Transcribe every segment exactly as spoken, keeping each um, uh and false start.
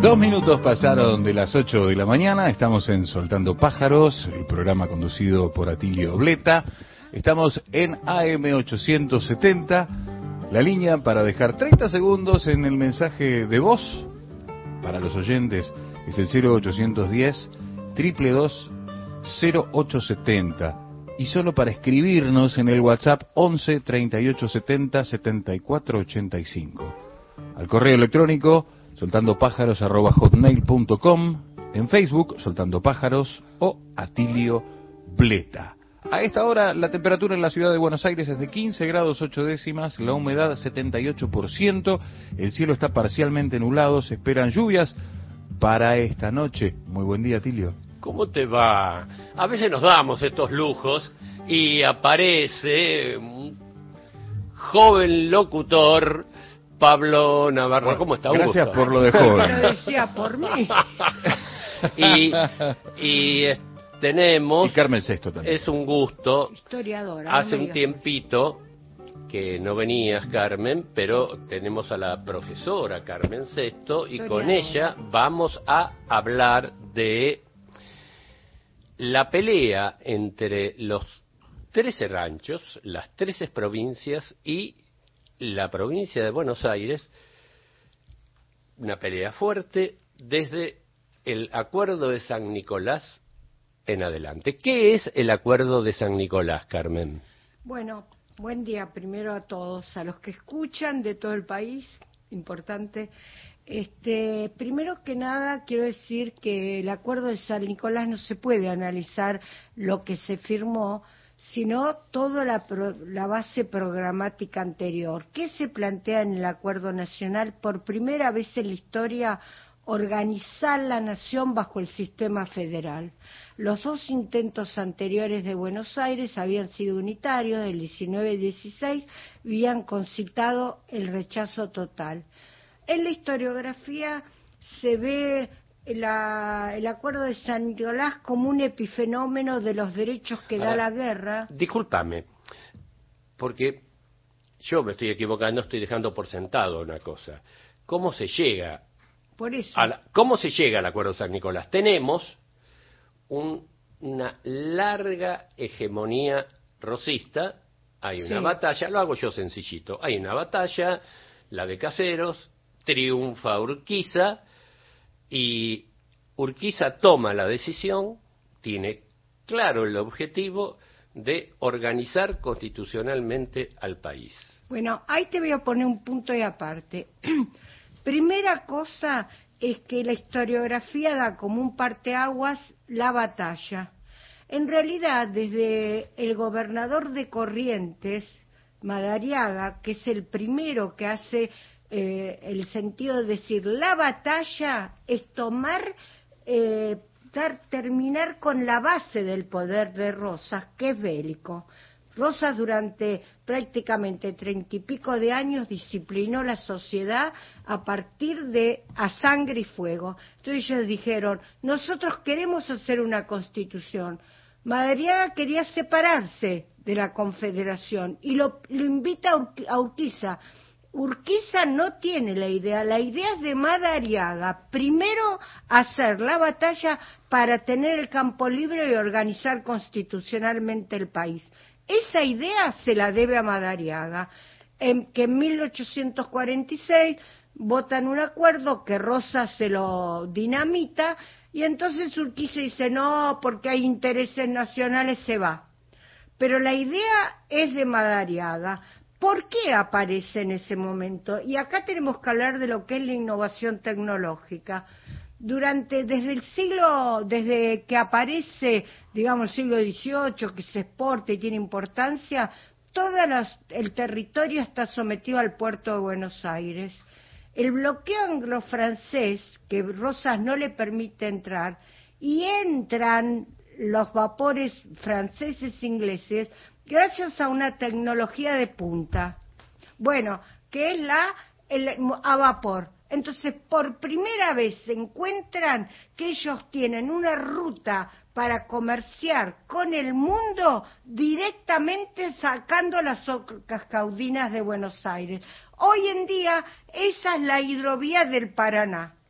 Dos minutos pasaron de las ocho de la mañana, estamos en Soltando Pájaros, el programa conducido por Atilio Bleta. Estamos en A M ochocientos setenta, la línea para dejar treinta segundos en el mensaje de voz para los oyentes es el cero ochocientos diez, dos dos dos, cero ocho setenta. Y solo para escribirnos en el WhatsApp once, treinta y ocho setenta, setenta y cuatro ochenta y cinco. Al correo electrónico soltandopájaros arroba hotmail punto com, en Facebook Soltando Pájaros o Atilio Bleta. A esta hora la temperatura en la ciudad de Buenos Aires es de quince grados ocho décimas, la humedad setenta y ocho por ciento, el cielo está parcialmente nublado, se esperan lluvias para esta noche. Muy buen día, Atilio. ¿Cómo te va? A veces nos damos estos lujos y aparece un joven locutor, Pablo Navarro. Bueno, ¿cómo está, gracias Augusto? Por lo de joven. Lo decía por mí. y y eh, tenemos... Y Carmen Sesto también. Es un gusto. Historiadora. Hace un tiempito que no venías, Carmen, pero tenemos a la profesora Carmen Sesto y con ella vamos a hablar de la pelea entre los trece ranchos, las trece provincias y la provincia de Buenos Aires, una pelea fuerte desde el Acuerdo de San Nicolás en adelante. ¿Qué es el Acuerdo de San Nicolás, Carmen? Bueno, buen día primero a todos, a los que escuchan de todo el país, importante. Este, primero que nada quiero decir que el Acuerdo de San Nicolás no se puede analizar lo que se firmó, sino toda la, pro, la base programática anterior. ¿Qué se plantea en el Acuerdo Nacional? Por primera vez en la historia, organizar la nación bajo el sistema federal. Los dos intentos anteriores de Buenos Aires habían sido unitarios, el diecinueve y dieciséis, y habían concitado el rechazo total. En la historiografía se ve La, el Acuerdo de San Nicolás como un epifenómeno de los derechos que da la guerra. Discúlpame, porque yo me estoy equivocando, estoy dejando por sentado una cosa. ¿Cómo se llega? Por eso. A la, ¿Cómo se llega al Acuerdo de San Nicolás? Tenemos un, una larga hegemonía rosista, hay una sí. batalla, lo hago yo sencillito, hay una batalla, la de Caseros, triunfa Urquiza, y Urquiza toma la decisión, tiene claro el objetivo de organizar constitucionalmente al país. Bueno, ahí te voy a poner un punto y aparte. Primera cosa es que la historiografía da como un parteaguas la batalla. En realidad, desde el gobernador de Corrientes, Madariaga, que es el primero que hace Eh, el sentido de decir, la batalla es tomar, eh, dar, terminar con la base del poder de Rosas, que es bélico. Rosas durante prácticamente treinta y pico de años disciplinó la sociedad a partir de a sangre y fuego. Entonces ellos dijeron, nosotros queremos hacer una constitución. Madariaga quería separarse de la confederación y lo, lo invita a, Ur- a Urquiza. Urquiza no tiene la idea, la idea es de Madariaga, primero hacer la batalla para tener el campo libre y organizar constitucionalmente el país. Esa idea se la debe a Madariaga, en, que en mil ochocientos cuarenta y seis votan un acuerdo que Rosas se lo dinamita y entonces Urquiza dice no, porque hay intereses nacionales, se va. Pero la idea es de Madariaga. ¿Por qué aparece en ese momento? Y acá tenemos que hablar de lo que es la innovación tecnológica. Durante, desde el siglo, desde que aparece, digamos, el siglo dieciocho, que se exporta y tiene importancia, todo las, el territorio está sometido al puerto de Buenos Aires. El bloqueo anglo-francés, que Rosas no le permite entrar, y entran los vapores franceses e ingleses, gracias a una tecnología de punta, bueno, que es la el, a vapor. Entonces, por primera vez se encuentran que ellos tienen una ruta para comerciar con el mundo directamente sacando las ocas caudinas de Buenos Aires. Hoy en día, esa es la hidrovía del Paraná.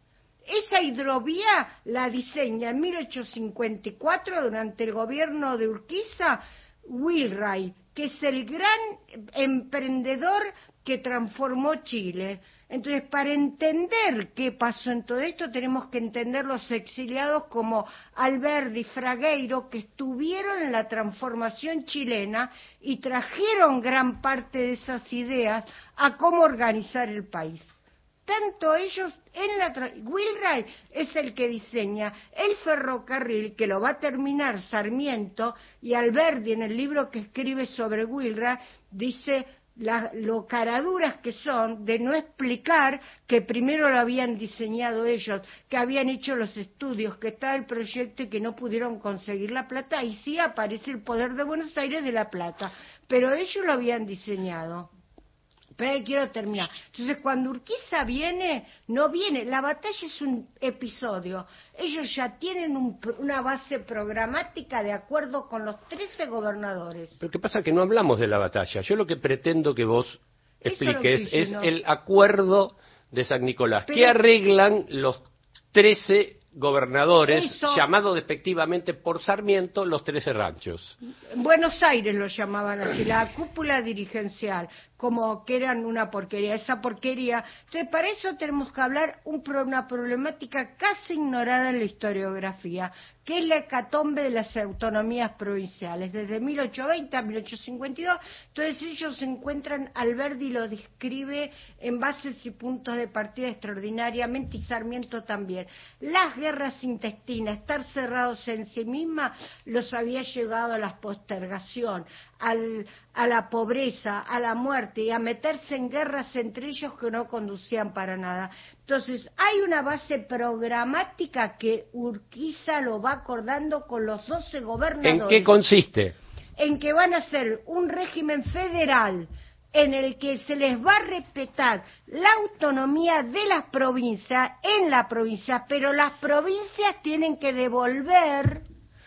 Esa hidrovía la diseña en mil ochocientos cincuenta y cuatro durante el gobierno de Urquiza Wheelwright, que es el gran emprendedor que transformó Chile. Entonces, para entender qué pasó en todo esto, tenemos que entender los exiliados como Alberdi y Fragueiro, que estuvieron en la transformación chilena y trajeron gran parte de esas ideas a cómo organizar el país. Tanto ellos, en la Wheelwright es el que diseña el ferrocarril, que lo va a terminar Sarmiento, y Alberdi, en el libro que escribe sobre Wheelwright, dice la, lo caraduras que son de no explicar que primero lo habían diseñado ellos, que habían hecho los estudios, que está el proyecto y que no pudieron conseguir la plata, y sí aparece el poder de Buenos Aires de la plata, pero ellos lo habían diseñado. Pero ahí quiero terminar. Entonces, cuando Urquiza viene, no viene. La batalla es un episodio. Ellos ya tienen un, una base programática de acuerdo con los trece gobernadores. Pero ¿qué pasa? Que no hablamos de la batalla. Yo lo que pretendo que vos expliques es, ¿no? el acuerdo de San Nicolás, Pero, que arreglan los trece gobernadores, eso, llamados despectivamente por Sarmiento los trece ranchos. En Buenos Aires lo llamaban así, la cúpula dirigencial, como que eran una porquería, esa porquería. Entonces, para eso tenemos que hablar un, una problemática casi ignorada en la historiografía, que es la hecatombe de las autonomías provinciales, desde mil ochocientos veinte a mil ochocientos cincuenta y dos. Entonces ellos se encuentran, Alberdi lo describe en bases y puntos de partida extraordinariamente, y Sarmiento también. Las guerras intestinas, estar cerrados en sí mismas, los había llevado a la postergación, al, a la pobreza, a la muerte, y a meterse en guerras entre ellos que no conducían para nada. Entonces, hay una base programática que Urquiza lo va acordando con los doce gobernadores. ¿En qué consiste? En que van a ser un régimen federal en el que se les va a respetar la autonomía de las provincias en la provincia, pero las provincias tienen que devolver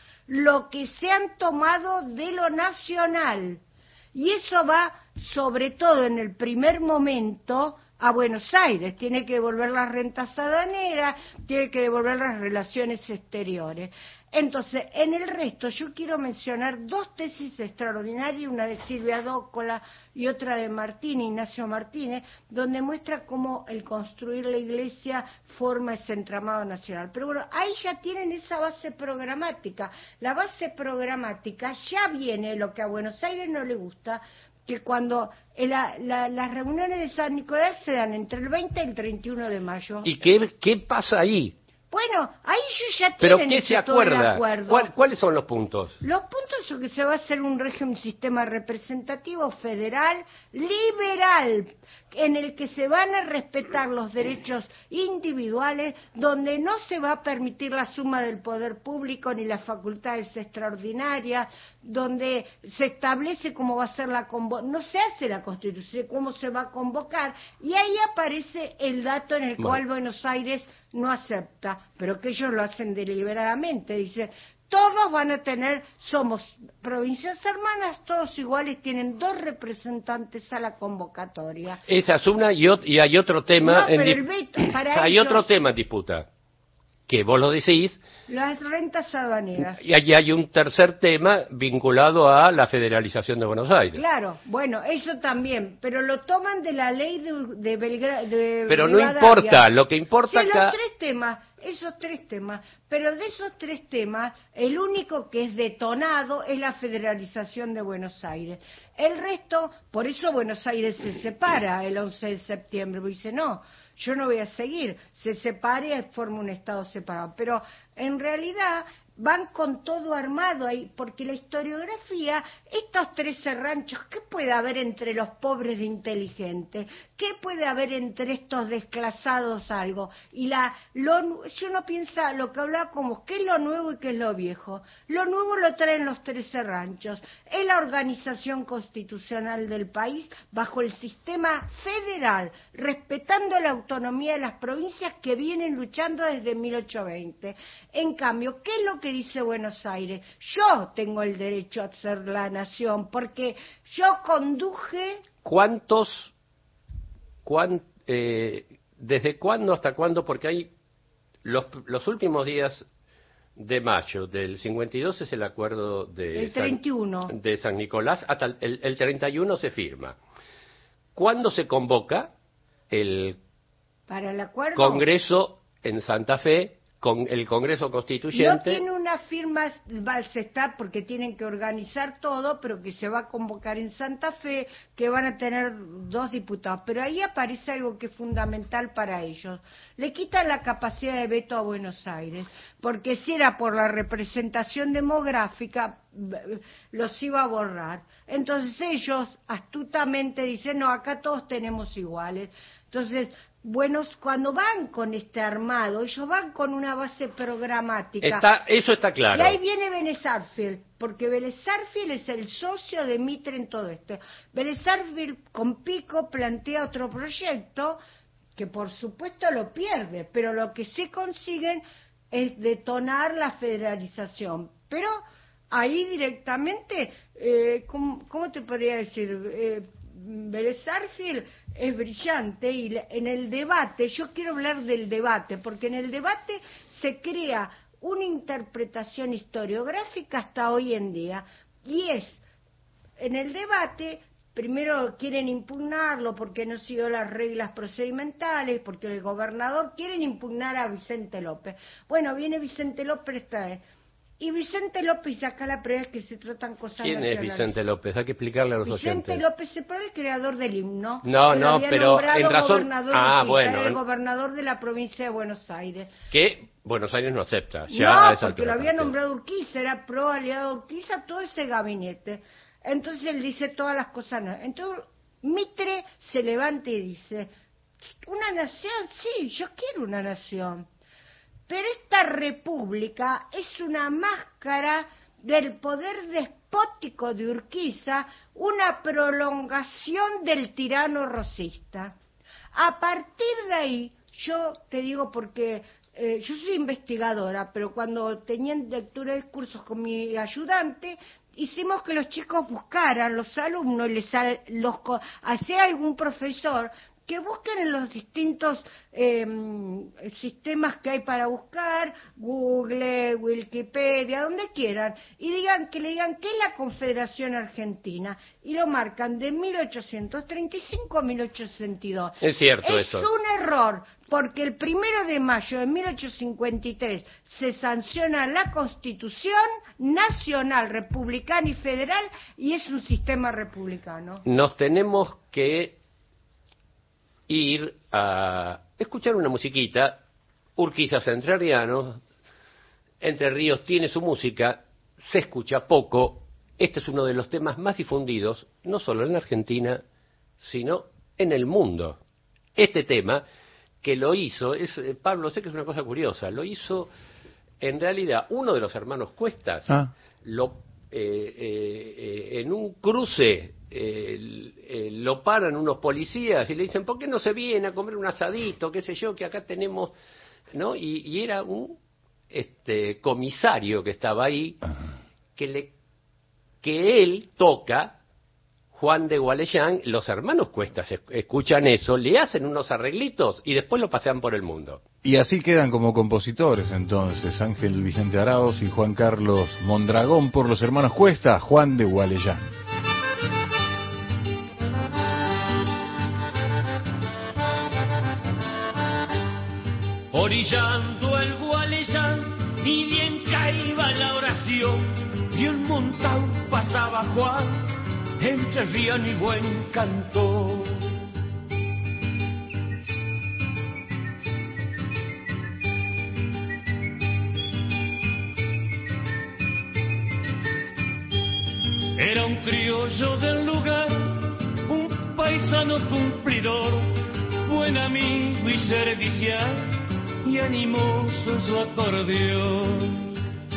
lo que se han tomado de lo nacional. Y eso va, sobre todo en el primer momento, a Buenos Aires. Tiene que devolver las rentas aduaneras, tiene que devolver las relaciones exteriores. Entonces, en el resto, yo quiero mencionar dos tesis extraordinarias, una de Silvia Dócola y otra de Martín, Ignacio Martínez, donde muestra cómo el construir la iglesia forma ese entramado nacional. Pero bueno, ahí ya tienen esa base programática. La base programática ya viene, lo que a Buenos Aires no le gusta, que cuando la, la, las reuniones de San Nicolás se dan entre el veinte y el treinta y uno de mayo. ¿Y qué, qué pasa ahí? Bueno, ahí ellos ya ¿Pero tienen qué se todo el acuerda? acuerdo. ¿Cuál, ¿Cuáles son los puntos? Los puntos son que se va a hacer un régimen, un sistema representativo federal liberal, en el que se van a respetar los derechos individuales, donde no se va a permitir la suma del poder público ni las facultades extraordinarias, donde se establece cómo va a ser la convocación, no se hace la constitución, cómo se va a convocar, y ahí aparece el dato en el Bueno. cual Buenos Aires no acepta, pero que ellos lo hacen deliberadamente, dice, todos van a tener, somos provincias hermanas, todos iguales, tienen dos representantes a la convocatoria. Esa es una y, ot- y hay otro tema No, en pero dis- el veto, para hay ellos- otro tema en disputa, que vos lo decís, Las rentas aduaneras. y hay, hay un tercer tema vinculado a la federalización de Buenos Aires. Claro, bueno, eso también, pero lo toman de la ley de, de Belgrado. Pero no importa, lo que importa Sí, acá... los tres temas, esos tres temas, pero de esos tres temas, el único que es detonado es la federalización de Buenos Aires. El resto, por eso Buenos Aires se separa el once de septiembre, porque dice, no, yo no voy a seguir, se separa y forma un Estado separado. Pero en realidad van con todo armado ahí, porque la historiografía, estos trece ranchos, ¿qué puede haber entre los pobres de inteligentes? ¿Qué puede haber entre estos desclasados algo? Y la, lo, yo no piensa lo que hablaba como, ¿qué es lo nuevo y qué es lo viejo? Lo nuevo lo traen los trece ranchos, es la organización constitucional del país bajo el sistema federal, respetando la autonomía de las provincias que vienen luchando desde mil ochocientos veinte. En cambio, ¿qué es lo que dice Buenos Aires? Yo tengo el derecho a ser la nación, porque yo conduje... ¿Cuántos, cuán, eh, desde cuándo hasta cuándo? Porque hay los, los últimos días de mayo del cincuenta y dos es el acuerdo de, el treinta y uno. San, de San Nicolás, hasta el, el, el treinta y uno se firma. ¿Cuándo se convoca el, ¿Para el acuerdo? Congreso en Santa Fe, con el Congreso Constituyente? No tiene una firma, va a estar porque tienen que organizar todo, pero que se va a convocar en Santa Fe, que van a tener dos diputados. Pero ahí aparece algo que es fundamental para ellos. Le quitan la capacidad de veto a Buenos Aires, porque si era por la representación demográfica, los iba a borrar. Entonces ellos astutamente dicen, no, acá todos tenemos iguales. Entonces, bueno, cuando van con este armado, ellos van con una base programática. Está, eso está claro. Y ahí viene Vélez Sarsfield, porque Vélez Sarsfield es el socio de Mitre en todo esto. Vélez Sarsfield con Pico plantea otro proyecto que por supuesto lo pierde, pero lo que sí consiguen es detonar la federalización. Pero ahí directamente, eh, ¿cómo, ¿cómo te podría decir? Eh, Vélez Sarsfield es brillante y en el debate, yo quiero hablar del debate, porque en el debate se crea una interpretación historiográfica hasta hoy en día, y es, en el debate, primero quieren impugnarlo porque no siguió las reglas procedimentales, porque el gobernador quieren impugnar a Vicente López. Bueno, viene Vicente López esta vez. Y Vicente López saca la prueba que se tratan cosas ¿Quién nacionales. es Vicente López? Hay que explicarle a los Vicente oyentes. López es el creador del himno. No, que no, había pero nombrado en razón... gobernador Ah, Urquiza, bueno. era el gobernador de la provincia de Buenos Aires. Que Buenos Aires no acepta. Ya no, a esa porque lo altura había partido. nombrado Urquiza, era pro aliado Urquiza, todo ese gabinete. Entonces él dice todas las cosas. No. Entonces Mitre se levanta y dice, ¿una nación? Sí, yo quiero una nación. Pero esta república es una máscara del poder despótico de Urquiza, una prolongación del tirano rosista. A partir de ahí, yo te digo porque eh, yo soy investigadora, pero cuando tenía lectura de cursos con mi ayudante, hicimos que los chicos buscaran, los alumnos, les, los, hacía algún profesor, que busquen en los distintos eh, sistemas que hay para buscar, Google, Wikipedia, donde quieran, y digan que le digan qué es la Confederación Argentina, y lo marcan de mil ochocientos treinta y cinco a mil ochocientos sesenta y dos. Es cierto es eso. Es un error, porque el primero de mayo de mil ochocientos cincuenta y tres se sanciona la Constitución Nacional, Republicana y Federal, y es un sistema republicano. Nos tenemos que ir a escuchar una musiquita. Urquiza es entrerriano, Entre Ríos tiene su música, se escucha poco. Este es uno de los temas más difundidos, no solo en la Argentina, sino en el mundo. Este tema, que lo hizo, es, Pablo, sé que es una cosa curiosa, lo hizo en realidad uno de los hermanos Cuestas, ah. lo, eh, eh, eh, en un cruce, Eh, eh, lo paran unos policías y le dicen, ¿por qué no se viene a comer un asadito, qué sé yo, que acá tenemos, ¿no? Y, y era un este comisario que estaba ahí, que le que él toca Juan de Gualeyán. Los hermanos Cuestas escuchan eso, le hacen unos arreglitos y después lo pasean por el mundo. Y así quedan como compositores entonces Ángel Vicente Araoz y Juan Carlos Mondragón por los hermanos Cuesta, Juan de Gualeyán. Orillando el Gualeyán, ni bien caía la oración, bien montado pasaba Juan, entre rían y buen cantor. Era un criollo del lugar, un paisano cumplidor, buen amigo y servicial, y animoso su acordeón.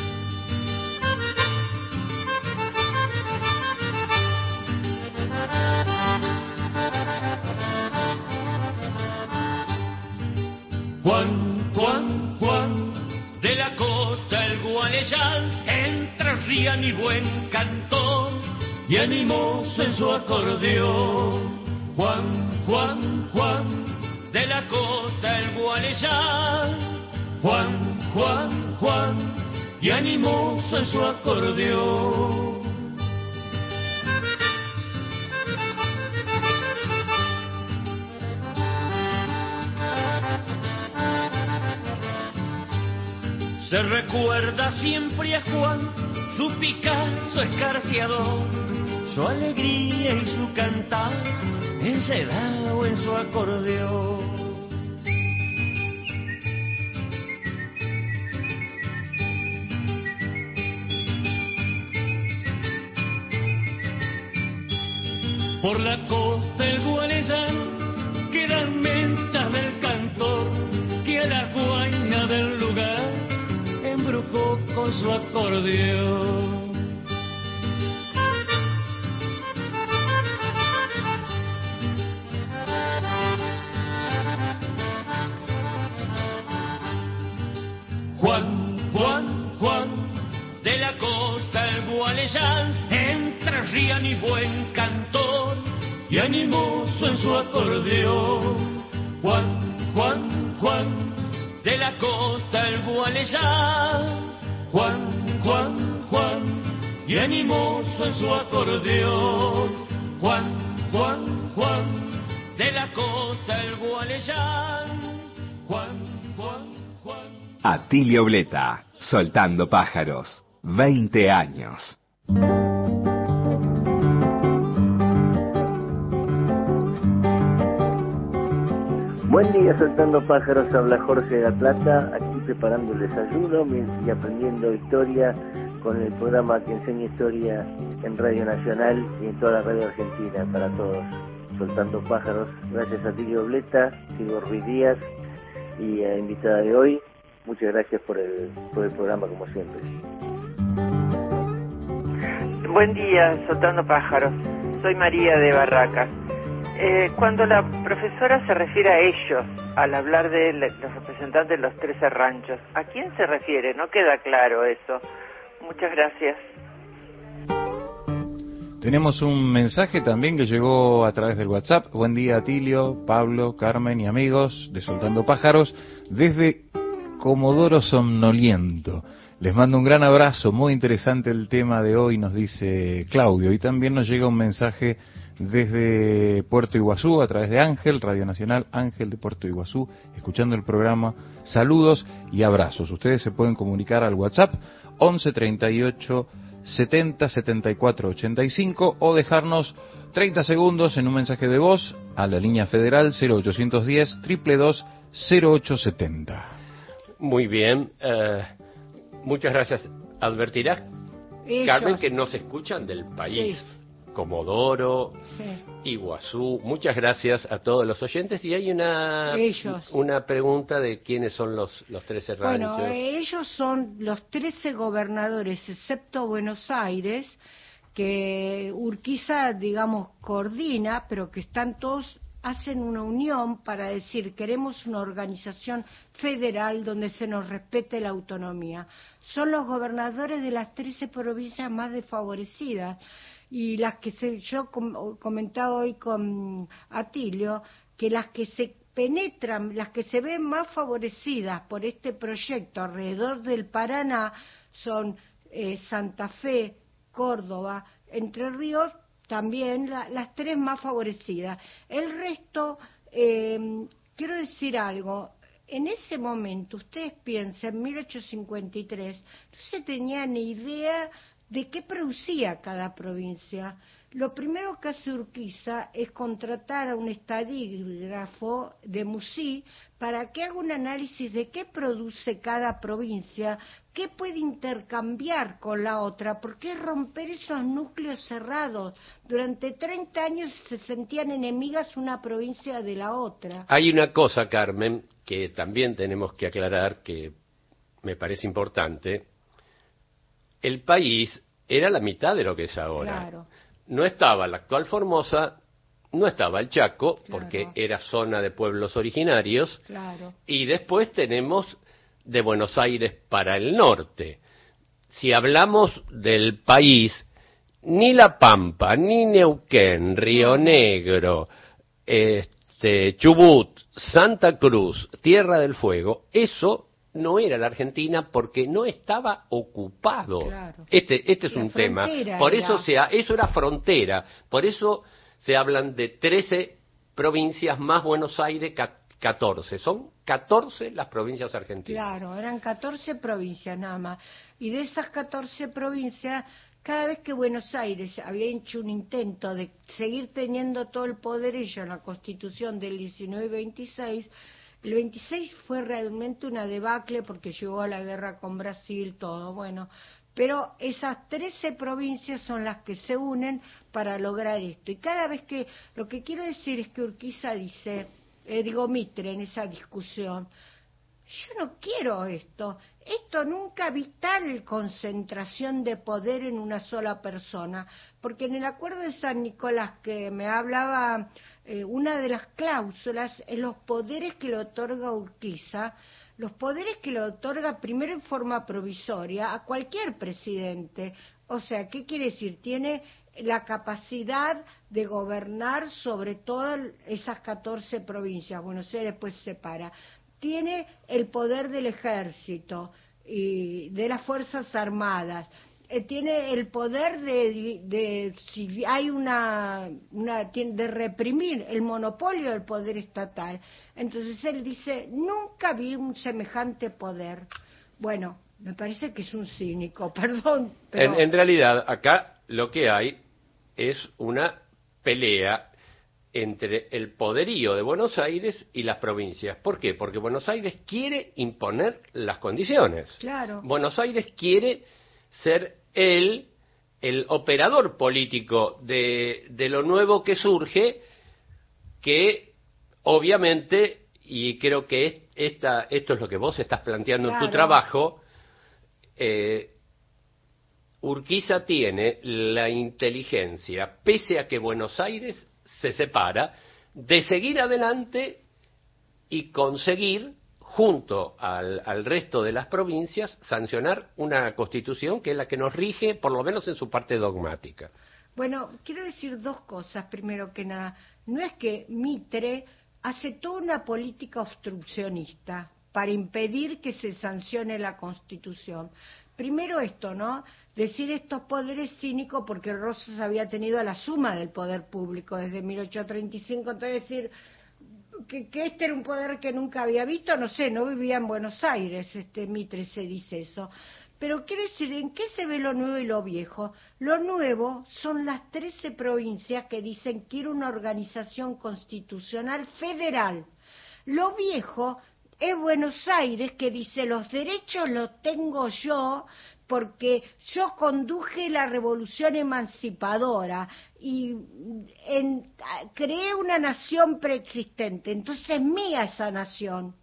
Juan, Juan, Juan, de la costa el Gualeyán, entre rían y buen cantor, y animoso en su acordeón. Juan, Juan, Juan, de la costa el Gualeyán, Juan, Juan, Juan, y animoso en su acordeón. Se recuerda siempre a Juan, su Picasso escarciador, su alegría y su cantar, enredado en su acordeón. Por la costa el Gualeyán quedan mentas del cantor que a la guaina del lugar embrujó con su acordeón. Juan, Juan, Juan, de la costa el Gualeyán, entre rían y buen cantor, y animoso en su acordeón. Juan, Juan, Juan, de la costa el Gualeyán. Juan, Juan, Juan, y animoso en su acordeón. Juan, Juan, Juan, de la costa el Gualeyán. Juan, Juan, Juan. Atilio Bleta, Soltando Pájaros, veinte años. Buen día, Soltando Pájaros, habla Jorge de la Plata, aquí preparando el desayuno y aprendiendo historia con el programa que enseña historia en Radio Nacional y en toda la radio argentina para todos. Soltando Pájaros, gracias a Tilio Bleta, Silvio Ruiz Díaz y a la invitada de hoy. Muchas gracias por el, por el programa, como siempre. Buen día, Soltando Pájaros. Soy María de Barracas. Eh, cuando la profesora se refiere a ellos, al hablar de los representantes de los trece ranchos, ¿a quién se refiere? No queda claro eso. Muchas gracias. Tenemos un mensaje también que llegó a través del WhatsApp. Buen día, Atilio, Pablo, Carmen y amigos de Soltando Pájaros desde Comodoro Somnoliento. Les mando un gran abrazo, muy interesante el tema de hoy, nos dice Claudio. Y también nos llega un mensaje desde Puerto Iguazú, a través de Ángel, Radio Nacional Ángel de Puerto Iguazú, escuchando el programa. Saludos y abrazos. Ustedes se pueden comunicar al WhatsApp once treinta y ocho setenta setenta y cuatro ochenta y cinco o dejarnos treinta segundos en un mensaje de voz a la línea federal cero ochocientos diez, dos dos dos, cero ocho setenta. Muy bien, uh, muchas gracias. Advertirás, Ellos. Carmen, que nos escuchan del país. Sí. Comodoro, Sí. Iguazú. Muchas gracias a todos los oyentes. Y hay una Ellos. una pregunta de quiénes son los los trece ranchos. Bueno, eh, ellos son los trece gobernadores, excepto Buenos Aires, que Urquiza, digamos, coordina, pero que están todos, hacen una unión para decir, queremos una organización federal donde se nos respete la autonomía. Son los gobernadores de las trece provincias más desfavorecidas. Y las que se, yo com, comentaba hoy con Atilio, que las que se penetran, las que se ven más favorecidas por este proyecto alrededor del Paraná son eh, Santa Fe, Córdoba, Entre Ríos, también la, las tres más favorecidas. El resto, eh, quiero decir algo, en ese momento, ustedes piensan, en mil ochocientos cincuenta y tres, no se tenía ni idea de qué producía cada provincia. Lo primero que hace Urquiza es contratar a un estadígrafo de Musí para que haga un análisis de qué produce cada provincia, qué puede intercambiar con la otra, porque es romper esos núcleos cerrados. Durante treinta años se sentían enemigas una provincia de la otra. Hay una cosa, Carmen, que también tenemos que aclarar, que me parece importante. El país era la mitad de lo que es ahora. Claro. No estaba la actual Formosa, no estaba el Chaco, Claro. porque era zona de pueblos originarios, Claro. y después tenemos de Buenos Aires para el norte. Si hablamos del país, ni La Pampa, ni Neuquén, Río Negro, este, Chubut, Santa Cruz, Tierra del Fuego, eso no era la Argentina porque no estaba ocupado. Claro. Este, este es La un tema. Por era... eso se ha, eso era frontera. Por eso se hablan de trece provincias más Buenos Aires, catorce. Son catorce las provincias argentinas. Claro, eran catorce provincias nada más. Y de esas catorce provincias, cada vez que Buenos Aires había hecho un intento de seguir teniendo todo el poder ello en la Constitución del diecinueve y veintiséis, el veintiséis fue realmente una debacle porque llegó a la guerra con Brasil, todo, bueno. Pero esas trece provincias son las que se unen para lograr esto. Y cada vez que, lo que quiero decir es que Urquiza dice, eh, digo Mitre en esa discusión, yo no quiero esto. Esto nunca vi tal concentración de poder en una sola persona, porque en el acuerdo de San Nicolás que me hablaba, eh, una de las cláusulas es los poderes que le otorga Urquiza, los poderes que le otorga primero en forma provisoria a cualquier presidente. O sea, ¿qué quiere decir? Tiene la capacidad de gobernar sobre todas esas catorce provincias. Buenos Aires después se separa. Tiene el poder del ejército y de las Fuerzas Armadas, eh, tiene el poder de, de, de si hay una, una de reprimir el monopolio del poder estatal. Entonces él dice, nunca vi un semejante poder. Bueno, me parece que es un cínico, perdón. Pero... En, en realidad, acá lo que hay es una pelea entre el poderío de Buenos Aires y las provincias. ¿Por qué? Porque Buenos Aires quiere imponer las condiciones. Claro. Buenos Aires quiere ser él el operador político de, de lo nuevo que surge, que obviamente, y creo que es, esta, esto es lo que vos estás planteando Claro. en tu trabajo, eh, Urquiza tiene la inteligencia, pese a que Buenos Aires se separa, de seguir adelante y conseguir, junto al, al resto de las provincias, sancionar una constitución que es la que nos rige, por lo menos en su parte dogmática. Bueno, quiero decir dos cosas, primero que nada. No es que Mitre hace toda una política obstruccionista para impedir que se sancione la Constitución. Primero esto, ¿no? Decir estos poderes cínicos porque Rosas había tenido la suma del poder público desde mil ochocientos treinta y cinco, entonces decir que, que este era un poder que nunca había visto, no sé, no vivía en Buenos Aires, este Mitre se dice eso. Pero quiero decir, ¿en qué se ve lo nuevo y lo viejo? Lo nuevo son las trece provincias que dicen quiero una organización constitucional federal. Lo viejo es Buenos Aires que dice los derechos los tengo yo porque yo conduje la revolución emancipadora y en, creé una nación preexistente, entonces es mía esa nación.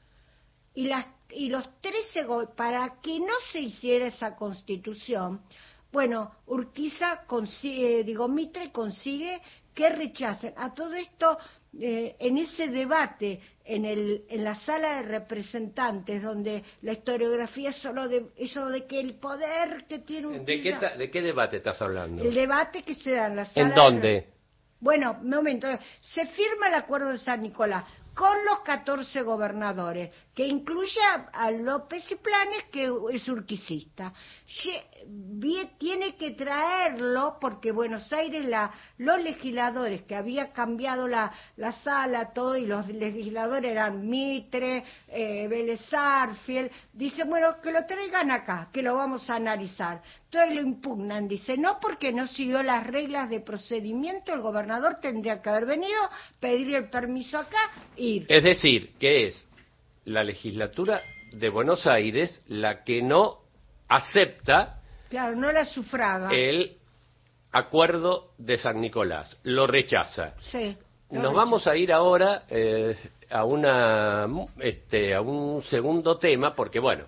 Y, las, y los trece, para que no se hiciera esa constitución, bueno, Urquiza consigue, digo, Mitre consigue que rechacen. A todo esto, eh, en ese debate, en, el, en la sala de representantes, donde la historiografía es solo de, eso de que el poder que tiene Urquiza... ¿De qué, ta, ¿De qué debate estás hablando? El debate que se da en la sala... ¿En dónde? De, bueno, un momento, se firma el acuerdo de San Nicolás con los catorce gobernadores, que incluye a, a López y Planes, que es urquicista. Tiene que traerlo porque Buenos Aires, la, los legisladores que había cambiado la, la sala, todo, y los legisladores eran Mitre, eh, Vélez Arfiel, dicen, bueno, que lo traigan acá, que lo vamos a analizar. Entonces lo impugnan, dice, no, porque no siguió las reglas de procedimiento, el gobernador tendría que haber venido, pedir el permiso acá, ir. Es decir, que es la legislatura de Buenos Aires la que no acepta, claro, no la sufraga, el acuerdo de San Nicolás, lo rechaza. Sí, lo Nos rechaza. vamos a ir ahora eh, a una este, a un segundo tema, porque bueno,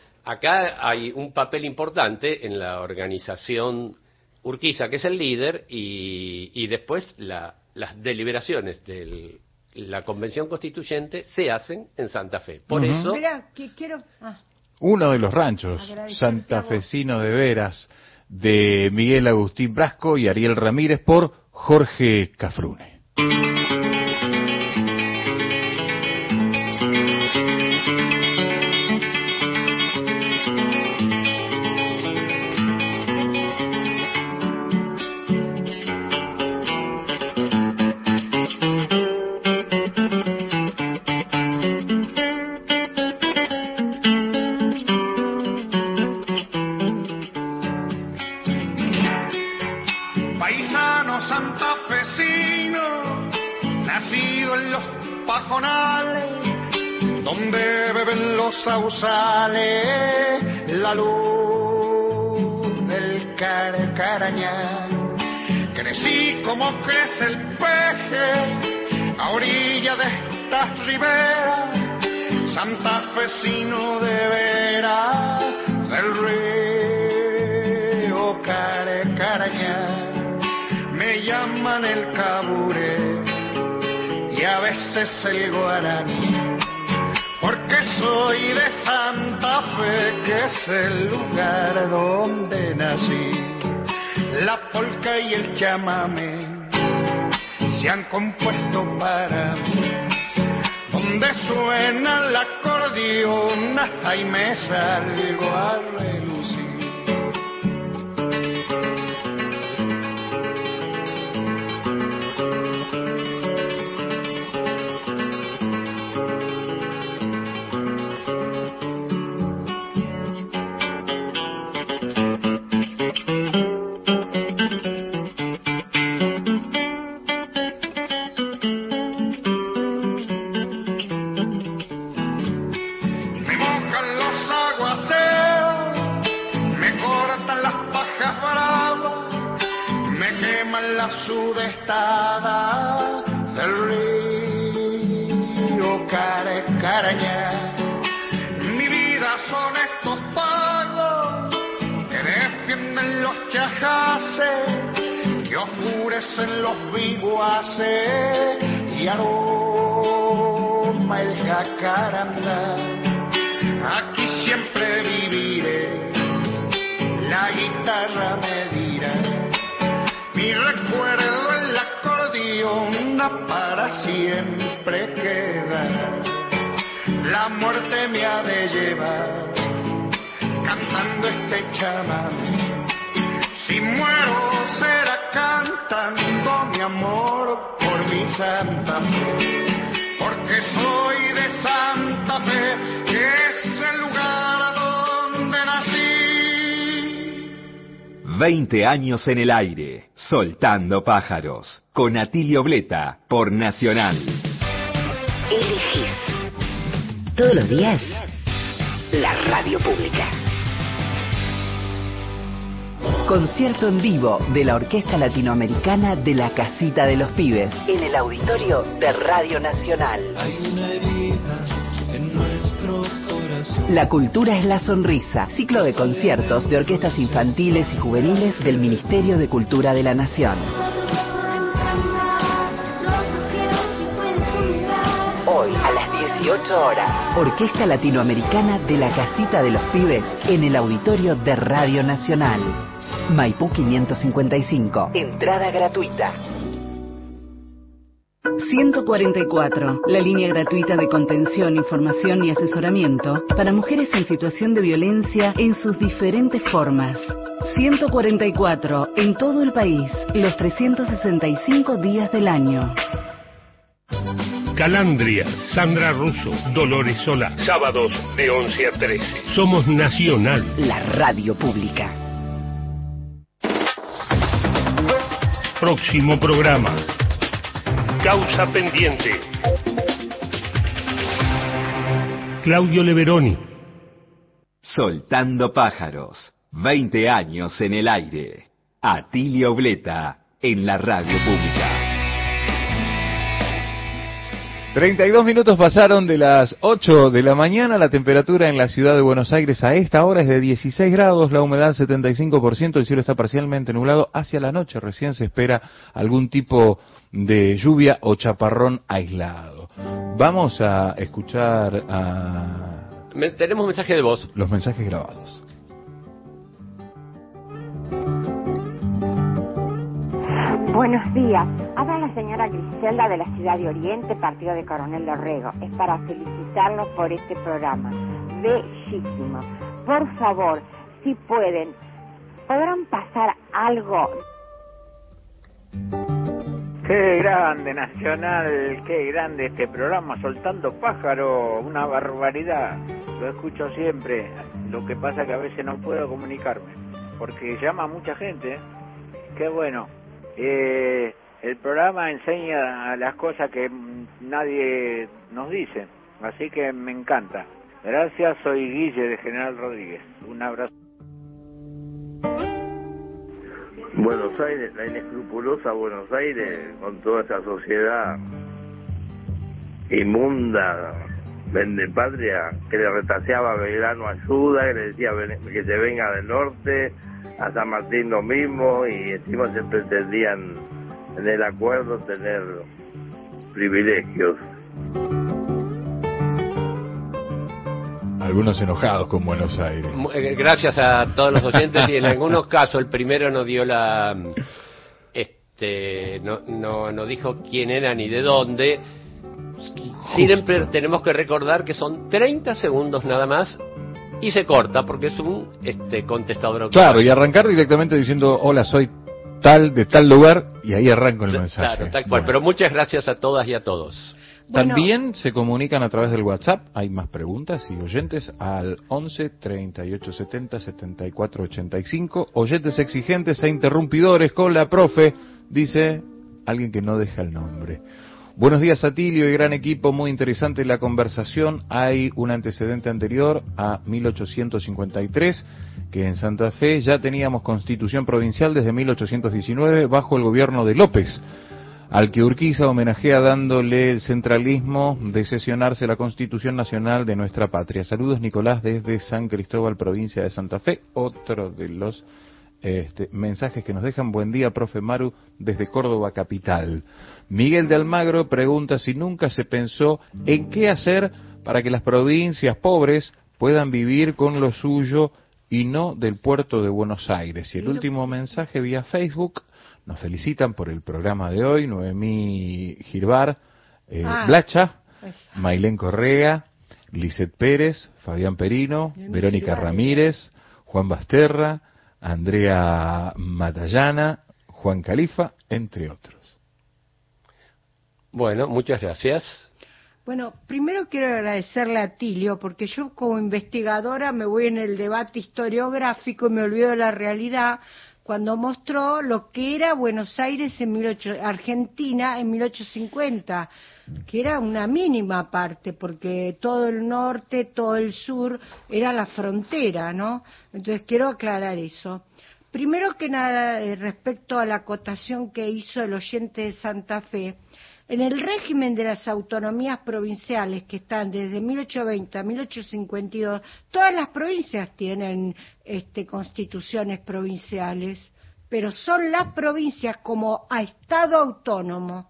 acá hay un papel importante en la organización Urquiza, que es el líder, y, y después la, las deliberaciones de la Convención Constituyente se hacen en Santa Fe. Por Uh-huh. eso... Mirá, que quiero... Ah. Uno de los ranchos santafesinos de veras de Miguel Agustín Brasco y Ariel Ramírez por Jorge Cafrune. pajonales donde beben los sausales la luz del carcarañal. Crecí como crece el peje a orilla de estas riberas, santafesino de veras del río Carcarañal. Me llaman el Caburé y a veces el Guaraní, porque soy de Santa Fe, que es el lugar donde nací. La polca y el chamamé se han compuesto para mí, donde suena el acordeón, ahí me salgo a relucir. Sudestada del río Carcarañal. Mi vida son estos pagos que defienden los chajaces, que oscurecen los viguaces y aroma el jacarandá. Aquí siempre viviré, la guitarra me dirá, mi recuerdo el acordeón para siempre quedará. La muerte me ha de llevar cantando este chamamé. Si muero será cantando mi amor por mi Santa Fe, porque soy de Santa Fe, que es el lugar donde nací. veinte años en el aire, soltando pájaros, con Atilio Bleta, por Nacional. Elegís todos los días la radio pública. Concierto en vivo de la Orquesta Latinoamericana de la Casita de los Pibes, en el auditorio de Radio Nacional. Hay una herida en nuestro corazón. La cultura es la sonrisa, ciclo de conciertos de orquestas infantiles y juveniles del Ministerio de Cultura de la Nación. Hoy a las dieciocho horas, Orquesta Latinoamericana de la Casita de los Pibes en el auditorio de Radio Nacional. Maipú quinientos cincuenta y cinco. Entrada gratuita. ciento cuarenta y cuatro, la línea gratuita de contención, información y asesoramiento para mujeres en situación de violencia en sus diferentes formas. ciento cuarenta y cuatro, en todo el país, los trescientos sesenta y cinco días del año. Calandria, Sandra Russo, Dolores Solá, sábados de once a trece. Somos Nacional, la radio pública. Próximo programa. Causa pendiente. Claudio Leveroni. Soltando pájaros, veinte años en el aire. Atilio Bleta, en la radio pública. treinta y dos minutos pasaron de las ocho de la mañana. La temperatura en la ciudad de Buenos Aires a esta hora es de dieciséis grados, la humedad setenta y cinco por ciento, el cielo está parcialmente nublado. Hacia la noche recién se espera algún tipo de lluvia o chaparrón aislado. Vamos a escuchar a... Me, tenemos mensaje de voz. Los mensajes grabados. Buenos días. Habla la señora Griselda de la ciudad de Oriente, partido de Coronel Dorrego. Es para felicitarlos por este programa. Bellísimo. Por favor, si pueden, ¿podrán pasar algo? Qué grande, Nacional, qué grande este programa, Soltando Pájaro, una barbaridad. Lo escucho siempre, lo que pasa que a veces no puedo comunicarme, porque llama mucha gente, qué bueno. Eh, el programa enseña las cosas que nadie nos dice, así que me encanta. Gracias, soy Guille de General Rodríguez. Un abrazo. Buenos Aires, la inescrupulosa Buenos Aires, con toda esa sociedad inmunda, vendepatria, que le retaseaba a Belgrano ayuda, que le decía que se venga del norte, a San Martín lo mismo, y encima se pretendían en el acuerdo tener privilegios. Algunos enojados con Buenos Aires. Gracias a todos los oyentes, y en algunos casos el primero no dio la este no no no dijo quién era ni de dónde. Siempre tenemos que recordar que son treinta segundos nada más y se corta porque es un este contestador automático. Claro, y arrancar directamente diciendo hola, soy tal de tal lugar, y ahí arranco el mensaje. Claro, tal cual. Bueno. Pero muchas gracias a todas y a todos. Bueno. También se comunican a través del WhatsApp, hay más preguntas y oyentes al once, treinta y ocho setenta, setenta y cuatro ochenta y cinco, oyentes exigentes e interrumpidores con la profe, dice alguien que no deja el nombre. Buenos días, Atilio y gran equipo, muy interesante la conversación. Hay un antecedente anterior a mil ochocientos cincuenta y tres, que en Santa Fe ya teníamos constitución provincial desde mil ochocientos diecinueve bajo el gobierno de López, al que Urquiza homenajea dándole el centralismo de sesionarse la Constitución Nacional de nuestra patria. Saludos, Nicolás, desde San Cristóbal, provincia de Santa Fe. Otro de los este, mensajes que nos dejan. Buen día, profe Maru, desde Córdoba capital. Miguel de Almagro pregunta si nunca se pensó en qué hacer para que las provincias pobres puedan vivir con lo suyo y no del puerto de Buenos Aires. Y el último mensaje vía Facebook. Nos felicitan por el programa de hoy, Noemí Girbar, eh, ah, Blacha, pues. Mailén Correa, Lisset Pérez, Fabián Perino, Noemí Verónica Girbar, Ramírez, Juan Basterra, Andrea Matallana, Juan Califa, entre otros. Bueno, muchas gracias. Bueno, primero quiero agradecerle a Tilio, porque yo como investigadora me voy en el debate historiográfico y me olvido de la realidad, cuando mostró lo que era Buenos Aires en mil ocho, Argentina en mil ochocientos cincuenta, que era una mínima parte, porque todo el norte, todo el sur era la frontera, ¿no? Entonces quiero aclarar eso. Primero que nada, eh, respecto a la acotación que hizo el oyente de Santa Fe, en el régimen de las autonomías provinciales que están desde mil ochocientos veinte a mil ochocientos cincuenta y dos, todas las provincias tienen este, constituciones provinciales, pero son las provincias como a Estado autónomo.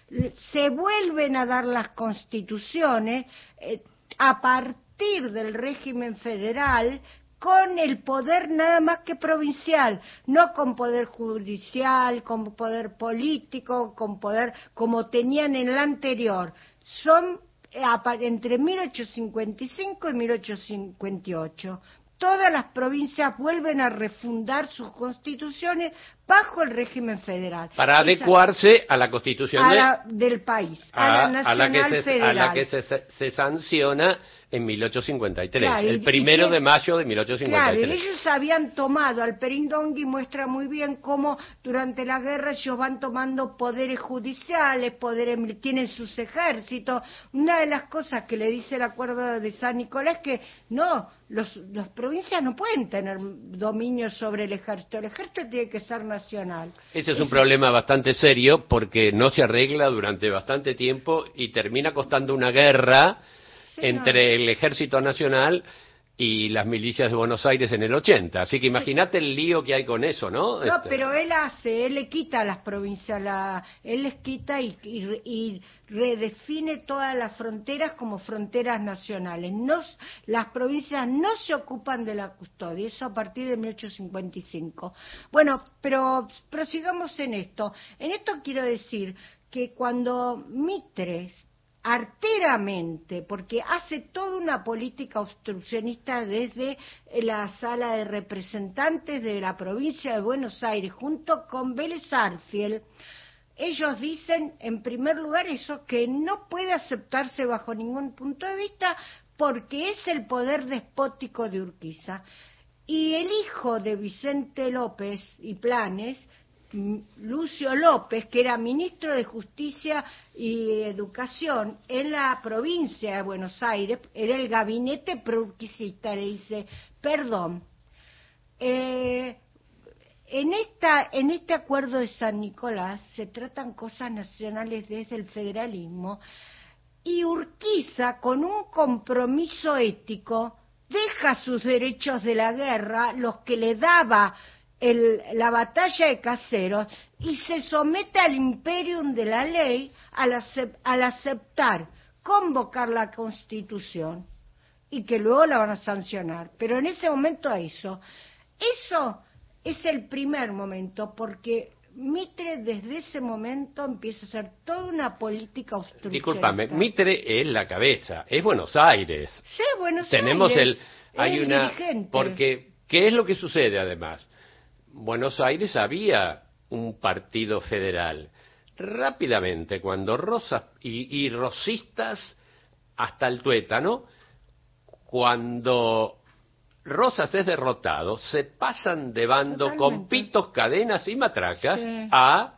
Se vuelven a dar las constituciones eh, a partir del régimen federal, con el poder nada más que provincial, no con poder judicial, con poder político, con poder como tenían en la anterior. Son entre mil ochocientos cincuenta y cinco y mil ochocientos cincuenta y ocho. Todas las provincias vuelven a refundar sus constituciones bajo el régimen federal. Para Esa, adecuarse a la constitución a de, la, del país, a, a la nacional a la que se, federal. A la que se, se, se sanciona en mil ochocientos cincuenta y tres, claro, el y, primero y que, de mayo de mil ochocientos cincuenta y tres. Claro, ellos habían tomado, al Perindongui muestra muy bien cómo durante la guerra ellos van tomando poderes judiciales, poderes, tienen sus ejércitos. Una de las cosas que le dice el acuerdo de San Nicolás es que no, los, las provincias no pueden tener dominio sobre el ejército, el ejército tiene que ser nacional. Ese es un problema bastante serio porque no se arregla durante bastante tiempo y termina costando una guerra entre el Ejército Nacional y las milicias de Buenos Aires en el ochenta. Así que imagínate el lío que hay con eso, ¿no? No, este... pero él hace, él le quita a las provincias, la, él les quita y, y, y redefine todas las fronteras como fronteras nacionales. No, las provincias no se ocupan de la custodia, eso a partir de mil ochocientos cincuenta y cinco. Bueno, pero prosigamos en esto. En esto quiero decir que cuando Mitre arteramente, porque hace toda una política obstruccionista desde la sala de representantes de la provincia de Buenos Aires, junto con Vélez Arfiel, ellos dicen, en primer lugar, eso que no puede aceptarse bajo ningún punto de vista, porque es el poder despótico de Urquiza. Y el hijo de Vicente López y Planes Lucio López, que era ministro de Justicia y Educación en la provincia de Buenos Aires, era el gabinete progresista, le dice, perdón, eh, en, esta, en este acuerdo de San Nicolás se tratan cosas nacionales desde el federalismo, y Urquiza, con un compromiso ético, deja sus derechos de la guerra, los que le daba El, la batalla de Caseros, y se somete al imperium de la ley al, acep, al aceptar convocar la Constitución y que luego la van a sancionar. Pero en ese momento eso, eso es el primer momento, porque Mitre desde ese momento empieza a hacer toda una política obstruccionista. Discúlpame, Mitre es la cabeza, es Buenos Aires. Sí, Buenos Tenemos Aires. el, hay el una, dirigente. porque ¿qué es lo que sucede además? Buenos Aires había un partido federal. Rápidamente, cuando Rosas y, y rosistas hasta el tuétano, cuando Rosas es derrotado, se pasan de bando Totalmente. con pitos, cadenas y matracas Sí. a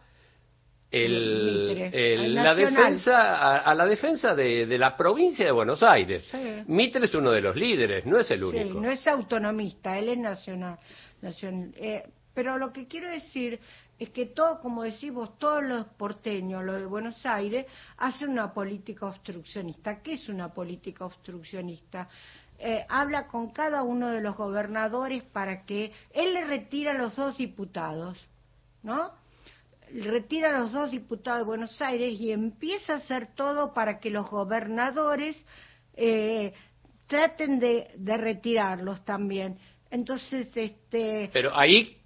el, Mitre, el- al la Nacional. defensa a, a la defensa de, de la provincia de Buenos Aires. Sí. Mitre es uno de los líderes, no es el Sí, único. no es autonomista, él es nacional. nacional eh, pero lo que quiero decir es que todo, como decimos, todos los porteños, los de Buenos Aires, hacen una política obstruccionista. ¿Qué es una política obstruccionista? Eh, habla con cada uno de los gobernadores para que él le retira a los dos diputados, ¿no? Retira a los dos diputados de Buenos Aires y empieza a hacer todo para que los gobernadores eh, traten de, de retirarlos también. Entonces, este... Pero ahí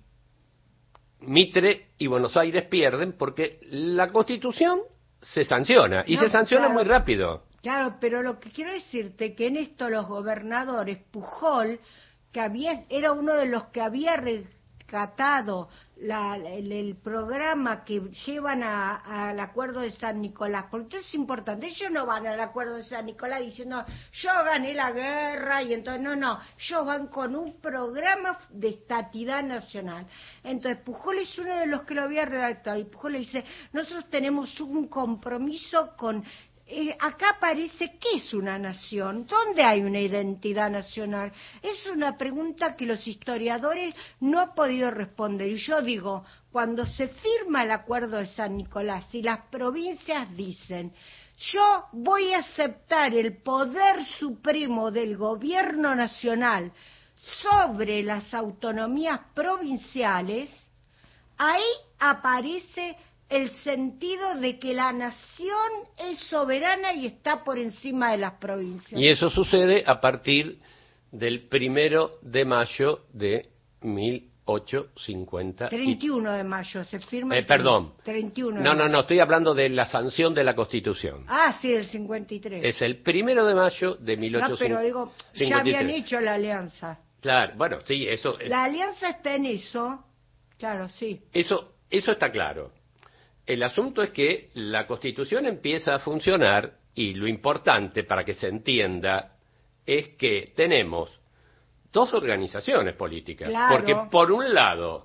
Mitre y Buenos Aires pierden porque la Constitución se sanciona y No, se sanciona claro. muy rápido. Claro, pero lo que quiero decirte que en esto los gobernadores, Pujol, que había era uno de los que había rescatado la, el, el programa que llevan a- al acuerdo de San Nicolás, porque eso es importante, ellos no van al acuerdo de San Nicolás diciendo yo gané la guerra y entonces no, no, ellos van con un programa de estatidad nacional. Entonces Pujol es uno de los que lo había redactado y Pujol le dice, nosotros tenemos un compromiso con... Eh, acá parece que es una nación. ¿Dónde hay una identidad nacional? Es una pregunta que los historiadores no han podido responder. Y yo digo, cuando se firma el acuerdo de San Nicolás y las provincias dicen, yo voy a aceptar el poder supremo del gobierno nacional sobre las autonomías provinciales, ahí aparece el sentido de que la nación es soberana y está por encima de las provincias. Y eso sucede a partir del primero de mayo de mil ochocientos cincuenta. treinta y uno de mayo se firma. Eh, el perdón. treinta y uno de No, no, mayo. no, estoy hablando de la sanción de la Constitución. Ah, sí, del cincuenta y tres. Es el primero de mayo de mil No, ochocientos cincuenta y tres. pero digo, ya habían hecho la alianza. Claro, bueno, sí, eso, La alianza está en eso, claro, sí. eso, eso está claro. El asunto es que la Constitución empieza a funcionar y lo importante para que se entienda es que tenemos dos organizaciones políticas. Claro. Porque por un lado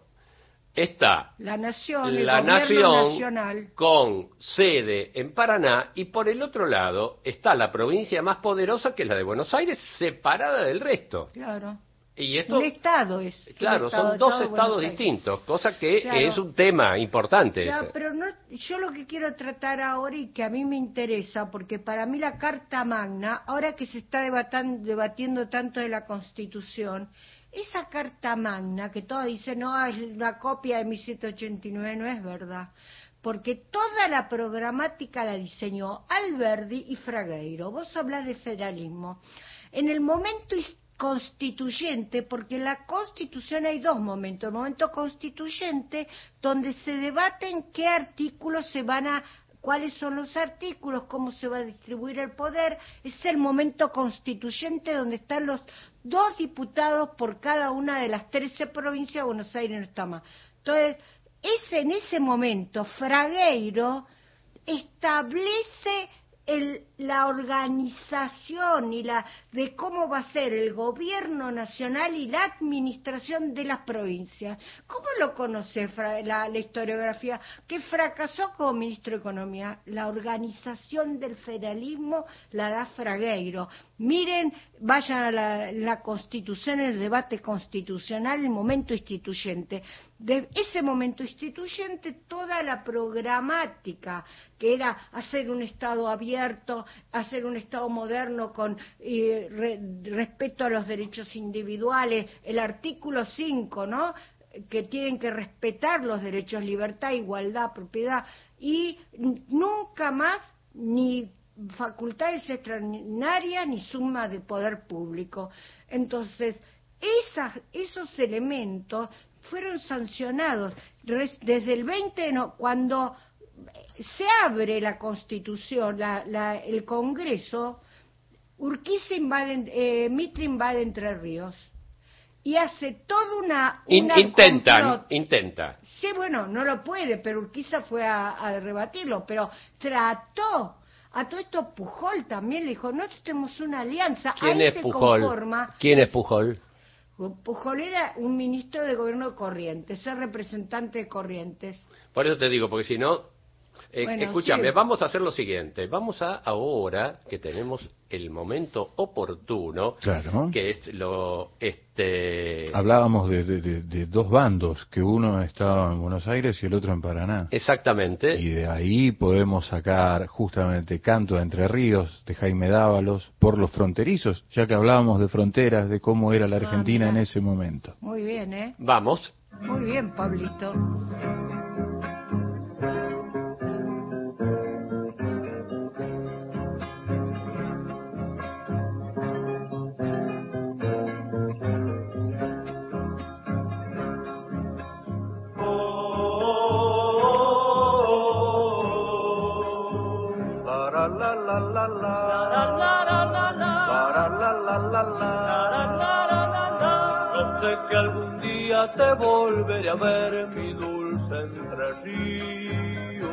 está La nación, el la gobierno nación nacional. con sede en Paraná y por el otro lado está la provincia más poderosa que es la de Buenos Aires, separada del resto. Claro. Y esto, Un estado es. claro, un estado, son dos Estado de estados Buenos Aires. distintos, cosa que Claro. es un tema importante. Claro, ese. pero no, yo lo que quiero tratar ahora y que a mí me interesa, porque para mí la Carta Magna, ahora que se está debatan- debatiendo tanto de la Constitución, esa Carta Magna, que todos dicen, no, es una copia de mil setecientos ochenta y nueve, no es verdad. Porque toda la programática la diseñó Alberdi y Fragueiro. Vos hablás de federalismo. En el momento his- constituyente, porque en la Constitución hay dos momentos. El momento constituyente, donde se debaten qué artículos se van a, cuáles son los artículos, cómo se va a distribuir el poder. Es el momento constituyente donde están los dos diputados por cada una de las trece provincias. Buenos Aires no está más. Entonces, es en ese momento Fragueiro establece el, la organización y la de cómo va a ser el gobierno nacional y la administración de las provincias. ¿Cómo lo conoce la, la historiografía? Que fracasó como ministro de Economía. La organización del federalismo la da Fragueiro. Miren, vayan a la, la Constitución, el debate constitucional, el momento instituyente. De ese momento instituyente, toda la programática, que era hacer un Estado abierto, hacer un Estado moderno con eh, re, respeto a los derechos individuales, el artículo cinco, ¿no?, que tienen que respetar los derechos, libertad, igualdad, propiedad, y nunca más ni facultades extraordinarias ni suma de poder público. Entonces, esas, esos elementos fueron sancionados desde el veinte, no, cuando se abre la Constitución, la, la, el Congreso. Urquiza invade, eh, Mitre invade Entre Ríos y hace toda una, una intentan complot. intenta Sí, bueno, no lo puede, pero Urquiza fue a, a rebatirlo, pero trató. A todo esto Pujol también le dijo, nosotros tenemos una alianza. ¿Quién Ahí es se Pujol? conforma. ¿Quién es Pujol? Pujol era un ministro de gobierno de Corrientes, es representante de Corrientes. Por eso te digo, porque si no, eh, Bueno, escúchame, sí. vamos a hacer lo siguiente. Vamos a ahora que tenemos el momento oportuno, Claro. que es lo este. Hablábamos de, de, de, de dos bandos, que uno estaba en Buenos Aires y el otro en Paraná. Exactamente. Y de ahí podemos sacar justamente Canto de Entre Ríos, de Jaime Dávalos, por los fronterizos, ya que hablábamos de fronteras, de cómo era la Argentina Ah, en mira. ese momento. Muy bien, ¿eh? Vamos. Muy bien, Pablito. Para la la la la, para la la la la. No sé que algún día te volveré a ver, mi dulce Entre Ríos.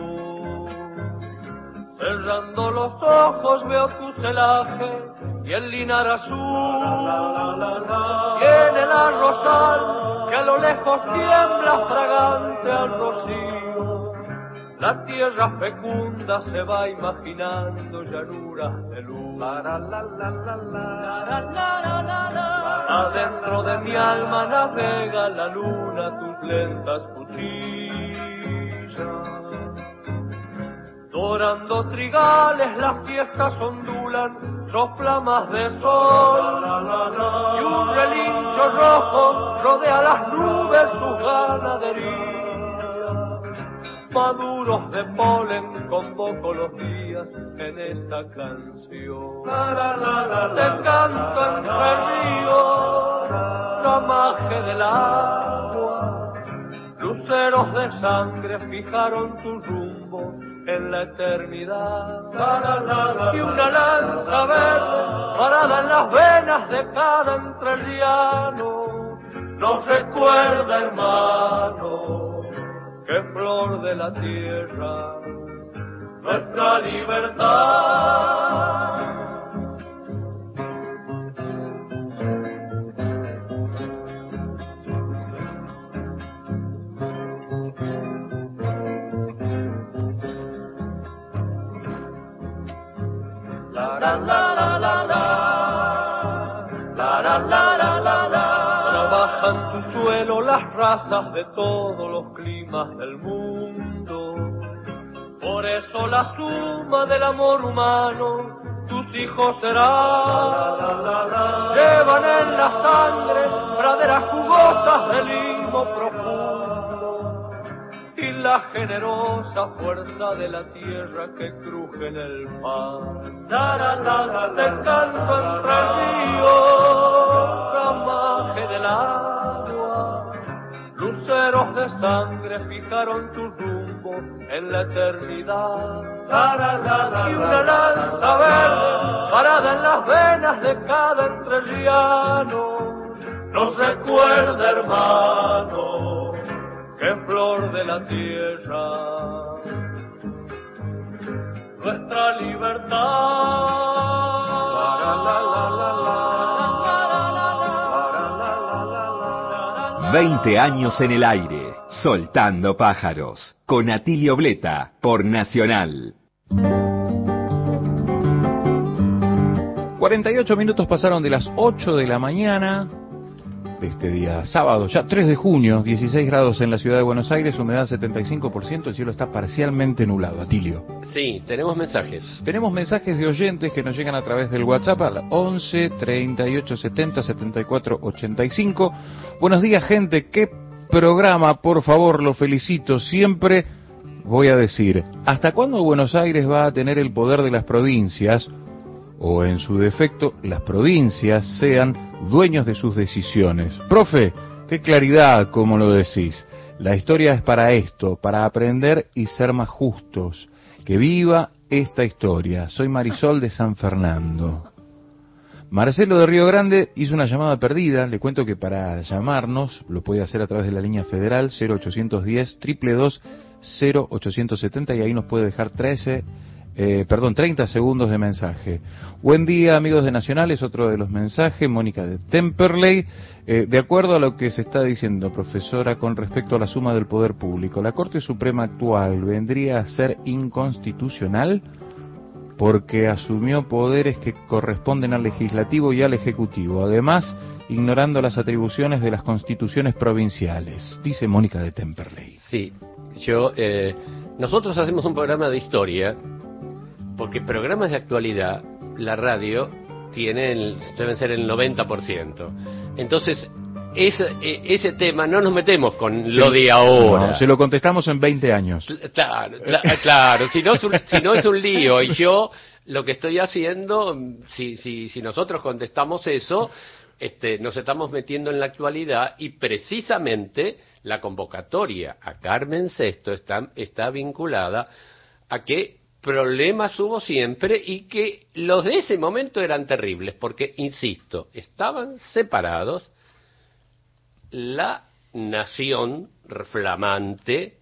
Cerrando los ojos veo tu celaje y el linar azul. Y en el arrozal que a lo lejos tiembla fragante al rocío. La tierra fecunda se va imaginando llanuras de luz. Adentro de mi alma navega la luna tus lentas cuchillas. Dorando trigales las fiestas ondulan, soflamas de sol. Y un relincho rojo rodea las nubes sus ganaderías. Maduros de polen convoco los días en esta canción. Te canto entre ríos, ramaje del agua. Luceros de sangre fijaron tu rumbo en la eternidad. Y una lanza verde parada en las venas de cada entrerriano nos recuerda, hermano, que flor de la tierra, nuestra libertad. La la la la la la, la la la la la la. Trabajan tu suelo las razas de todos los climas del mundo. Por eso la suma del amor humano tus hijos serán. Llevan en la sangre praderas jugosas del limbo profundo y la generosa fuerza de la tierra que cruje en el mar. Te canto entre ríos, ramaje del agua. Luceros de sangre fijaron tu rumbo en la eternidad. Y una lanza verde parada en las venas de cada entrerriano nos recuerda, hermano, que flor de la tierra, nuestra libertad. veinte años en el aire, soltando pájaros, con Atilio Bleta, por Nacional. cuarenta y ocho minutos pasaron de las ocho de la mañana de este día sábado, ya tres de junio, dieciséis grados en la ciudad de Buenos Aires, humedad setenta y cinco por ciento, el cielo está parcialmente nublado. Atilio. Sí, tenemos mensajes. Tenemos mensajes de oyentes que nos llegan a través del WhatsApp al once, treinta y ocho, setenta, setenta y cuatro, ochenta y cinco. Buenos días, gente, qué programa, por favor, lo felicito siempre. Voy a decir, ¿hasta cuándo Buenos Aires va a tener el poder de las provincias? O en su defecto, las provincias sean dueños de sus decisiones. Profe, qué claridad, como lo decís. La historia es para esto, para aprender y ser más justos. Que viva esta historia. Soy Marisol de San Fernando. Marcelo de Río Grande hizo una llamada perdida. Le cuento que para llamarnos lo puede hacer a través de la línea federal cero ochocientos diez, dos dos dos, cero ochocientos setenta y ahí nos puede dejar trece... Eh, perdón, treinta segundos de mensaje. Buen día, amigos de Nacional, es otro de los mensajes. Mónica de Temperley. Eh, de acuerdo a lo que se está diciendo, profesora, con respecto a la suma del poder público, ¿la Corte Suprema actual vendría a ser inconstitucional? Porque asumió poderes que corresponden al legislativo y al ejecutivo, además ignorando las atribuciones de las constituciones provinciales, dice Mónica de Temperley. Sí, yo, eh, nosotros hacemos un programa de historia, porque programas de actualidad, la radio, tiene el, deben ser el noventa por ciento. Entonces, ese, ese tema no nos metemos con sí, lo de ahora. No, se lo contestamos en veinte años. Claro, claro, si no es un, si no es un lío. Y yo lo que estoy haciendo, si, si, si nosotros contestamos eso, este, nos estamos metiendo en la actualidad y precisamente la convocatoria a Carmen Sesto está, está vinculada a que problemas hubo siempre y que los de ese momento eran terribles, porque, insisto, estaban separados la nación flamante,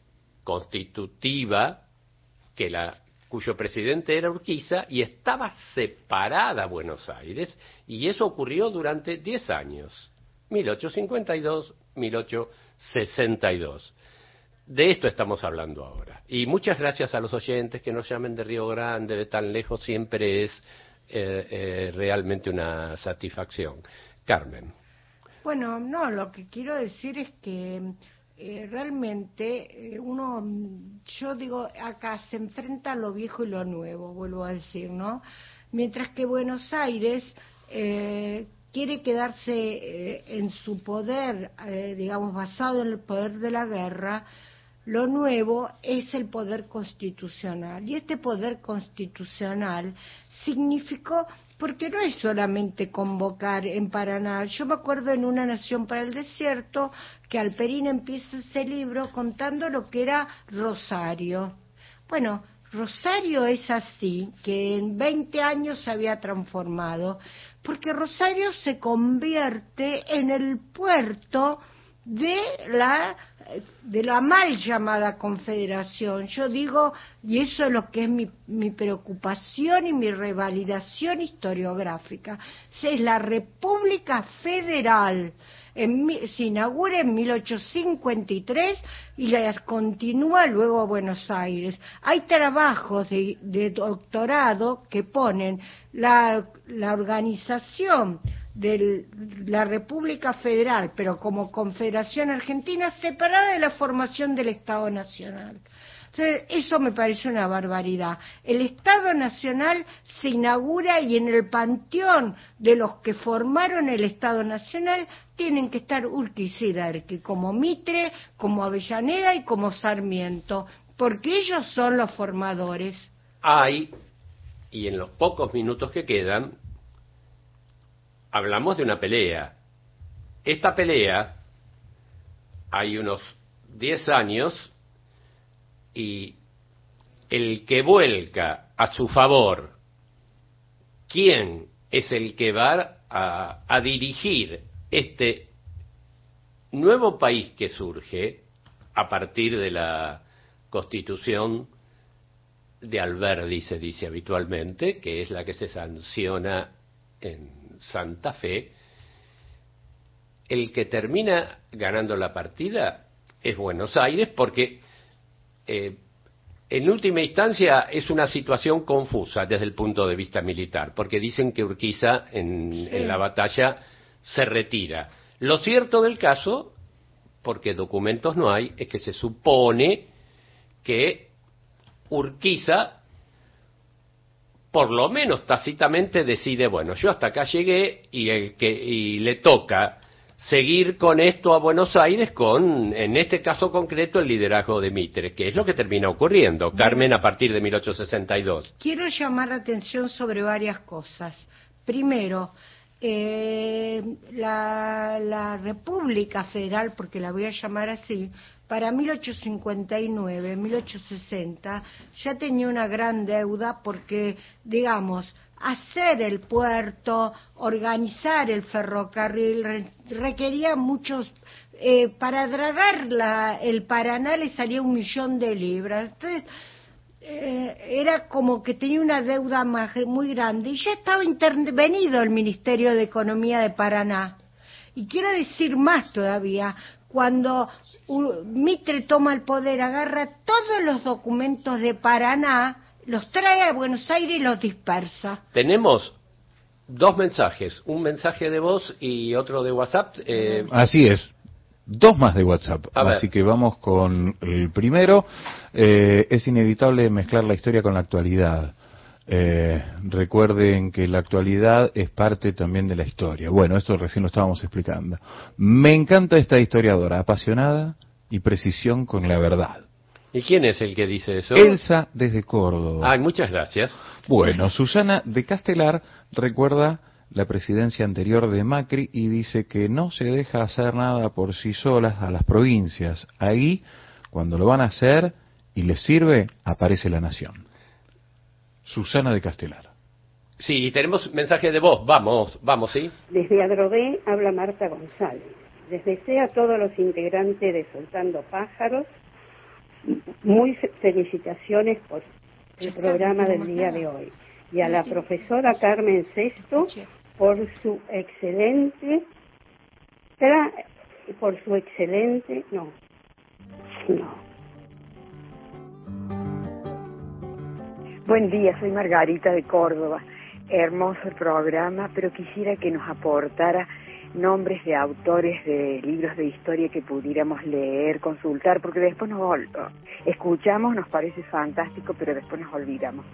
constitutiva, que la, cuyo presidente era Urquiza, y estaba separada Buenos Aires, y eso ocurrió durante diez años, mil ochocientos cincuenta y dos a mil ochocientos sesenta y dos. De esto estamos hablando ahora. Y muchas gracias a los oyentes que nos llamen de Río Grande, de tan lejos, siempre es eh, eh, realmente una satisfacción. Carmen. Bueno, no, lo que quiero decir es que eh, realmente eh, uno, yo digo, acá se enfrenta lo viejo y lo nuevo, vuelvo a decir, ¿no? Mientras que Buenos Aires eh, quiere quedarse eh, en su poder, eh, digamos, basado en el poder de la guerra. Lo nuevo es el poder constitucional, y este poder constitucional significó, porque no es solamente convocar en Paraná. Yo me acuerdo en Una Nación para el Desierto que Alperín empieza ese libro contando lo que era Rosario. Bueno, Rosario es así, que en veinte años se había transformado, porque Rosario se convierte en el puerto de la de la mal llamada confederación. Yo digo, y eso es lo que es mi, mi preocupación y mi revalidación historiográfica, es la República Federal. En, se inaugura en mil ochocientos cincuenta y tres y la continúa luego Buenos Aires. Hay trabajos de, de doctorado que ponen la, la organización de la República Federal, pero como Confederación Argentina, separada de la formación del Estado Nacional. Entonces, eso me parece una barbaridad. El Estado Nacional se inaugura y en el panteón de los que formaron el Estado Nacional tienen que estar Urquiza y Derqui, como Mitre, como Avellaneda y como Sarmiento, porque ellos son los formadores. Hay, y en los pocos minutos que quedan, hablamos de una pelea. Esta pelea, hay unos diez años, y el que vuelca a su favor, ¿quién es el que va a, a dirigir este nuevo país que surge a partir de la Constitución de Alberdi, se dice habitualmente, que es la que se sanciona en Santa Fe, el que termina ganando la partida es Buenos Aires, porque eh, en última instancia es una situación confusa desde el punto de vista militar, porque dicen que Urquiza en, sí. en la batalla se retira. Lo cierto del caso, porque documentos no hay, es que se supone que Urquiza, por lo menos tácitamente, decide, bueno, yo hasta acá llegué y el que y le toca seguir con esto a Buenos Aires con, en este caso concreto, el liderazgo de Mitre, que es lo que termina ocurriendo, Carmen, a partir de mil ochocientos sesenta y dos. Quiero llamar la atención sobre varias cosas. Primero, eh, la, la República Federal, porque la voy a llamar así, para mil ochocientos cincuenta y nueve, mil ochocientos sesenta, ya tenía una gran deuda porque, digamos, hacer el puerto, organizar el ferrocarril, re, requería muchos... Eh, para dragar la, el Paraná le salía un millón de libras. Entonces, eh, era como que tenía una deuda más, muy grande. Y ya estaba intervenido el Ministerio de Economía de Paraná. Y quiero decir más todavía, cuando uh, Mitre toma el poder, agarra todos los documentos de Paraná, los trae a Buenos Aires y los dispersa. Tenemos dos mensajes, un mensaje de voz y otro de WhatsApp. Eh... Así es, dos más de WhatsApp, así que vamos con el primero. Eh, es inevitable mezclar la historia con la actualidad. Eh, recuerden que la actualidad es parte también de la historia. Bueno, esto recién lo estábamos explicando. Me encanta esta historiadora, apasionada y precisión con la verdad. ¿Y quién es el que dice eso? Elsa desde Córdoba. Ay, muchas gracias. Bueno, Susana de Castelar recuerda la presidencia anterior de Macri y dice que no se deja hacer nada por sí solas a las provincias. Ahí, cuando lo van a hacer y les sirve, aparece la nación. Susana de Castelar. Sí, tenemos mensaje de voz. Vamos, vamos, ¿sí? Desde Adrogué habla Marta González. Les deseo a todos los integrantes de Soltando Pájaros muy felicitaciones por el programa del día de hoy. Y a la profesora Carmen Sesto por su excelente, tra, por su excelente, no, no. Buen día, soy Margarita de Córdoba. Hermoso el programa, pero quisiera que nos aportara nombres de autores de libros de historia que pudiéramos leer, consultar, porque después nos escuchamos, nos parece fantástico, pero después nos olvidamos.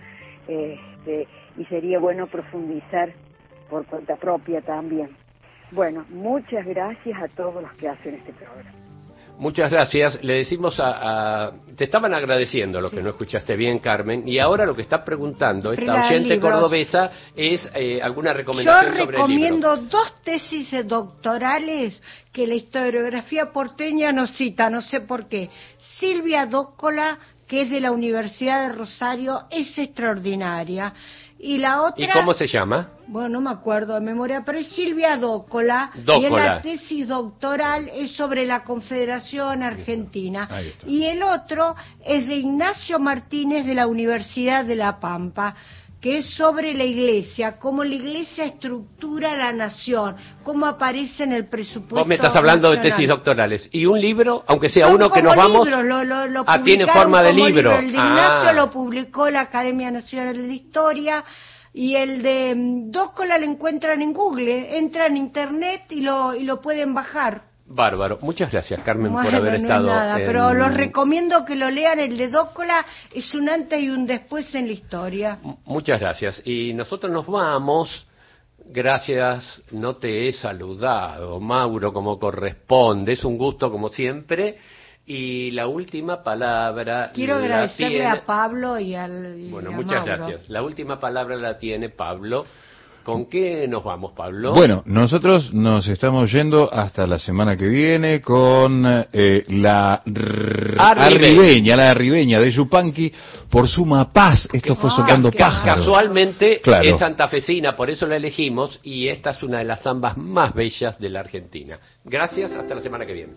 Este, y sería bueno profundizar por cuenta propia también. Bueno, muchas gracias a todos los que hacen este programa. Muchas gracias. Le decimos a... a te estaban agradeciendo lo sí. que no escuchaste bien, Carmen, y ahora lo que está preguntando esta oyente cordobesa es eh, alguna recomendación Yo sobre el libro. Yo recomiendo dos tesis doctorales que la historiografía porteña nos cita, no sé por qué. Silvia Dócola, que es de la Universidad de Rosario, es extraordinaria. Y la otra... ¿Y cómo se llama? Bueno, no me acuerdo de memoria, pero es Silvia Dócola. Dócola. Y en la tesis doctoral es sobre la Confederación Argentina. Y el otro es de Ignacio Martínez de la Universidad de La Pampa, que es sobre la Iglesia, cómo la Iglesia estructura la nación, cómo aparece en el presupuesto. Vos me estás hablando nacional. De tesis doctorales. ¿Y un libro, aunque sea Son uno que nos vamos? Libros, lo, lo, lo ah, tiene forma de libro. libro. El de Ignacio ah. lo publicó la Academia Nacional de Historia, y el de Dócola lo encuentran en Google, entran en Internet y lo, y lo pueden bajar. Bárbaro. Muchas gracias, Carmen, bueno, por haber no estado... Es nada, en... pero los recomiendo que lo lean. El de Dócola es un antes y un después en la historia. M- muchas gracias. Y nosotros nos vamos... Gracias, no te he saludado, Mauro, como corresponde. Es un gusto, como siempre. Y la última palabra... Quiero agradecerle tiene... a Pablo y al y Bueno, a muchas Mauro. gracias. La última palabra la tiene Pablo. ¿Con qué nos vamos, Pablo? Bueno, nosotros nos estamos yendo hasta la semana que viene con eh, la r- arribeña, la arribeña de Yupanqui por Suma Paz. Esto fue Soltando Pájaros. Casualmente claro. es santafesina, por eso la elegimos, y esta es una de las zambas más bellas de la Argentina. Gracias, hasta la semana que viene.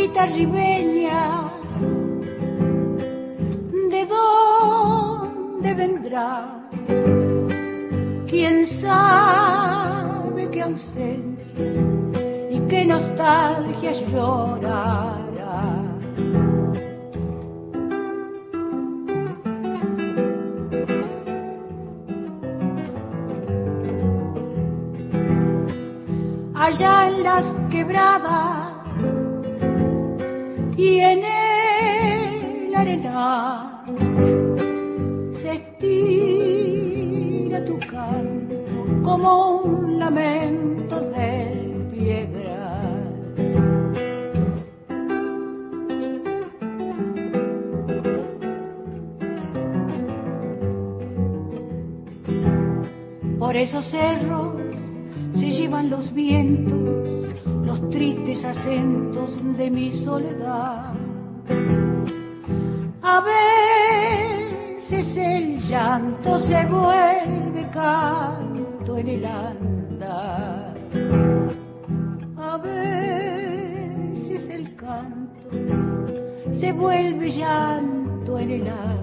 zambita ribeña, ¿de dónde vendrá? ¿Quién sabe qué ausencia y qué nostalgia llorará? Allá en las quebradas y en el arenal se estira tu canto como un lamento del piedra. Por esos cerros se llevan los vientos, los tristes acentos de mi soledad. A veces el llanto se vuelve canto en el andar. A veces el canto se vuelve llanto en el andar.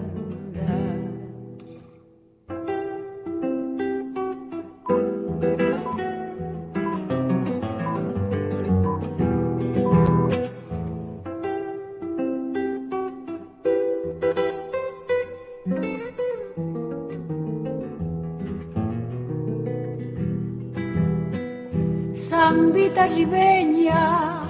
Zambita ribeña,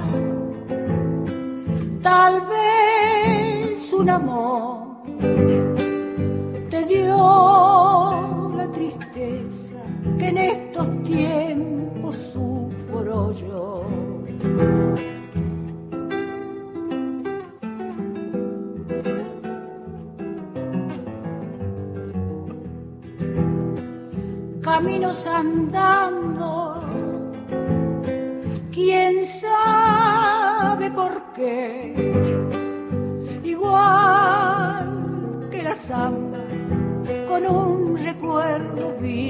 tal vez un amor te dio la tristeza que en estos tiempos sufro yo. Caminos andando, quién sabe por qué, igual que la zamba con un recuerdo vivo.